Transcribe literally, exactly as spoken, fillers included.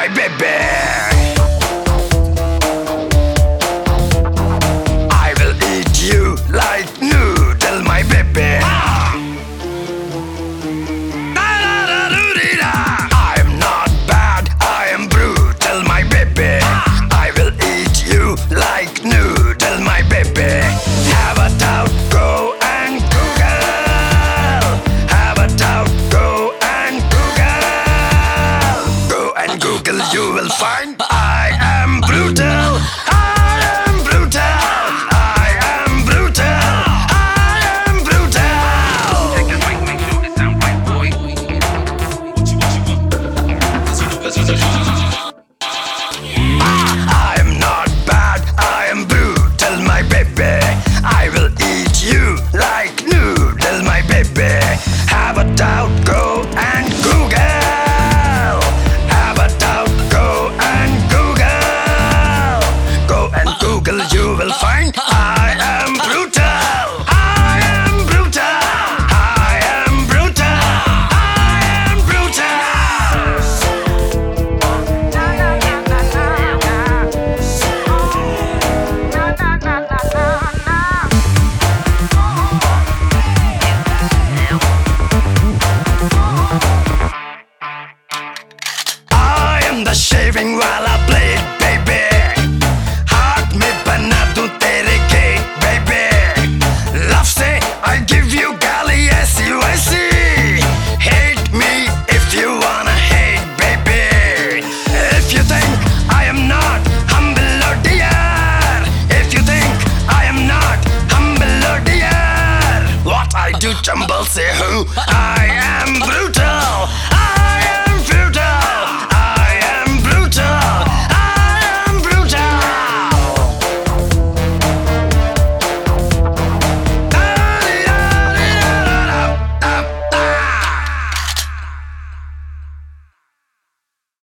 my baby. I will eat you like noodle, my baby. I'm not bad, I am brutal, my baby. I will eat you like noodle, my baby. Have a doubt, go and Google. Have a doubt, go and Google. Go and Google, you will find